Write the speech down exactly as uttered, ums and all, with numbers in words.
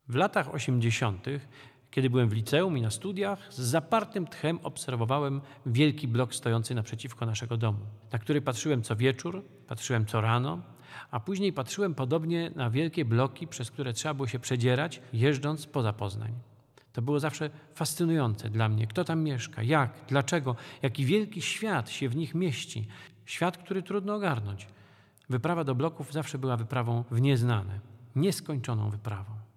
W latach osiemdziesiątych, kiedy byłem w liceum i na studiach, z zapartym tchem obserwowałem wielki blok stojący naprzeciwko naszego domu, na który patrzyłem co wieczór, patrzyłem co rano, a później patrzyłem podobnie na wielkie bloki, przez które trzeba było się przedzierać, jeżdżąc poza Poznań. To było zawsze fascynujące dla mnie. Kto tam mieszka, jak, dlaczego, jaki wielki świat się w nich mieści. Świat, który trudno ogarnąć. Wyprawa do bloków zawsze była wyprawą w nieznane, nieskończoną wyprawą.